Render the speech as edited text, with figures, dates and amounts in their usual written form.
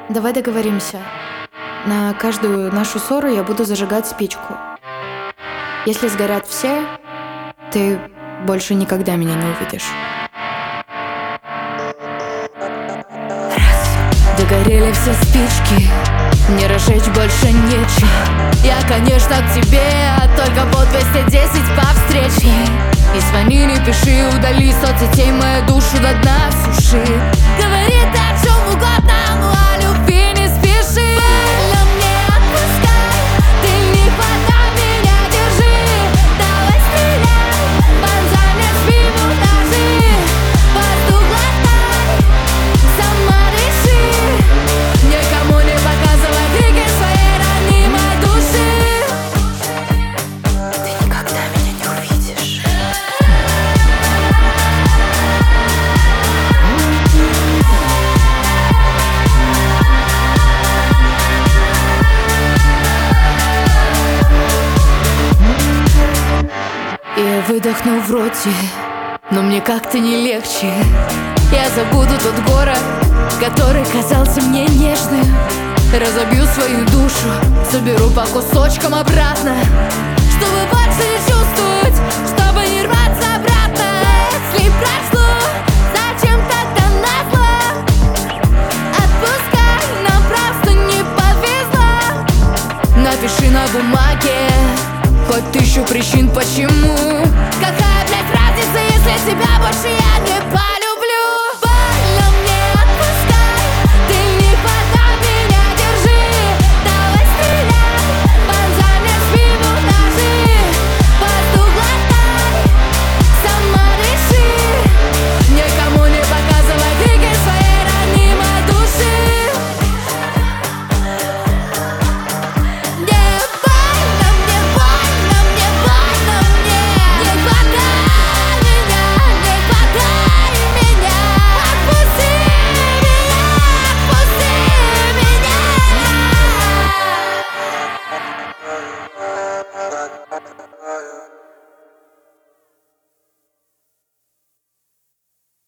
Давай договоримся. На каждую нашу ссору я буду зажигать спичку. Если сгорят все, ты больше никогда меня не увидишь. Догорели все спички, мне разжечь больше нечем. Я, конечно, к тебе, а только по 210 по встречке. И звони, не пиши, удали соцсетей, мою душу до дна суши. Говорит о чем угодно, ну о любви не спеши. Но мне отпускай, ты не хватай меня, держи. Давай стреляй, вонзай мне в спину ножи. Воздух глотай, сама реши. Никому не показывай крики своей ранимой души. Ты никогда меня не увидишь. Я выдохну в роте, но мне как-то не легче. Я забуду тот город, который казался мне нежным. Разобью свою душу, соберу по кусочкам обратно, чтобы больше не чувствовать, чтобы не рваться обратно. Если прошло, зачем тогда назло? Отпускай, нам просто не повезло. Напиши на бумаге хоть 1000 причин почему.